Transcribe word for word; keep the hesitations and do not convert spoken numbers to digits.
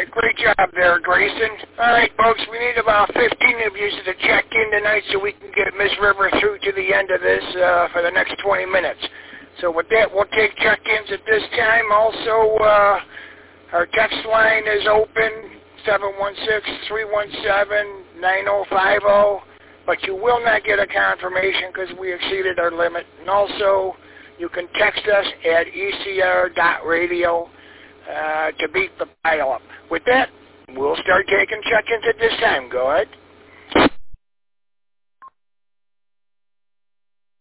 right, great job there, Grayson. All right, folks, we need about fifteen of you to check in tonight so we can get Miss River through to the end of this uh, for the next twenty minutes. So with that, we'll take check-ins at this time. Also, uh, our text line is open, seven one six, three one seven, nine zero five zero, but you will not get a confirmation because we exceeded our limit. And also, you can text us at E C R dot radio uh, to beat the pile-up. With that, we'll start taking check-ins at this time. Go ahead.